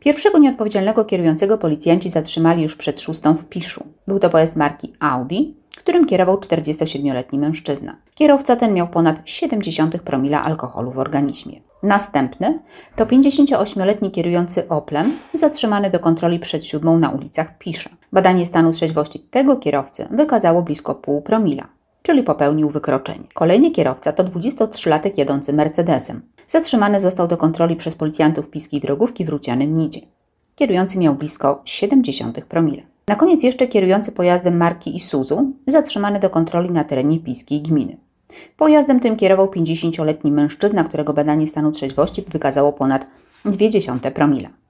Pierwszego nieodpowiedzialnego kierującego policjanci zatrzymali już przed 6 w Piszu. Był to pojazd marki Audi, którym kierował 47-letni mężczyzna. Kierowca ten miał ponad 0,7 promila alkoholu w organizmie. Następny to 58-letni kierujący Oplem, zatrzymany do kontroli przed 7 na ulicach Pisza. Badanie stanu trzeźwości tego kierowcy wykazało blisko 0,5 promila, czyli popełnił wykroczenie. Kolejny kierowca to 23-latek jadący Mercedesem. Zatrzymany został do kontroli przez policjantów Piskiej Drogówki w Rucianym Nidzie. Kierujący miał blisko 0,7 promila. Na koniec jeszcze kierujący pojazdem marki Isuzu, zatrzymany do kontroli na terenie Piskiej Gminy. Pojazdem tym kierował 50-letni mężczyzna, którego badanie stanu trzeźwości wykazało ponad 0,2 promila.